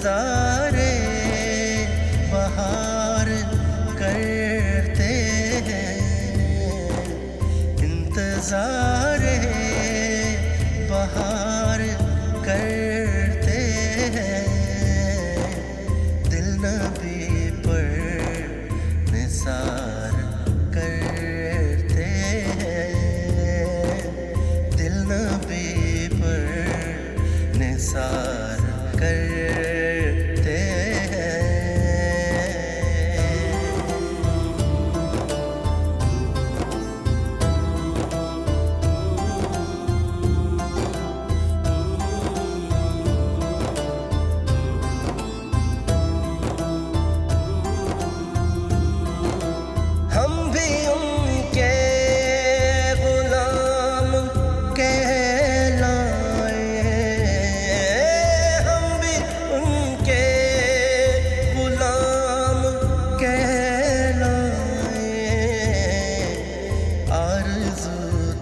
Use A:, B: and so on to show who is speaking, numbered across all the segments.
A: इंतज़ारे बहार करते हैं, इंतज़ारे बहार करते हैं। दिल नबी पर निसार करते हैं, दिल नबी पर निसार करते हैं। हम भी उनके गुलाम कहलाए, हम भी उनके गुलाम कहलाए। आरज़ू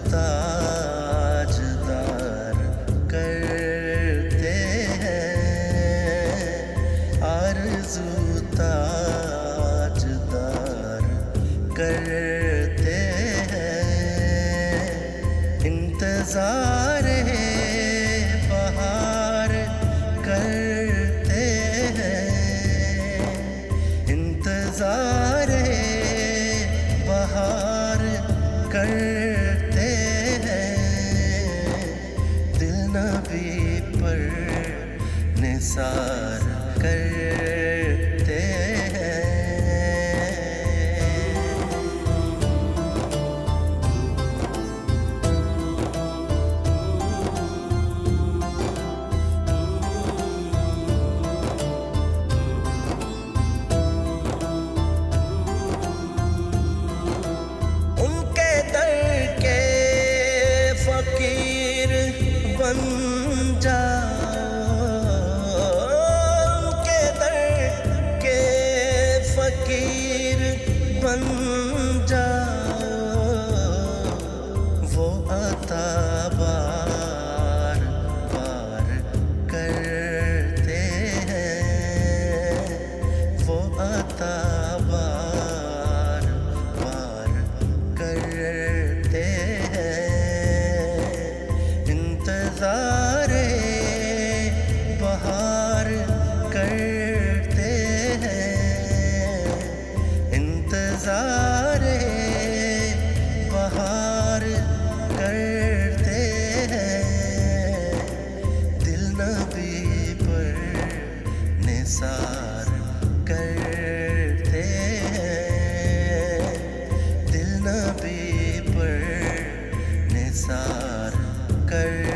A: ताजदार करते हैं, आरज़ू ताजदार करते हैं। इंतज़ारे बहार करते हैं, इंतज़ारे बहार करते हैं। दिल नबी पर निसार करते हैं। उनके दर के फकीर बन जाओ, उनके दर के फकीर बन जाओ। वो अता बार बार करते हैं, वो अता बार बार करते हैं। इंतज़ारे बहार करते हैं, इंतज़ारे बहार करते हैं। दिल नबी पर निसार करते हैं, दिल नबी पर निसार कर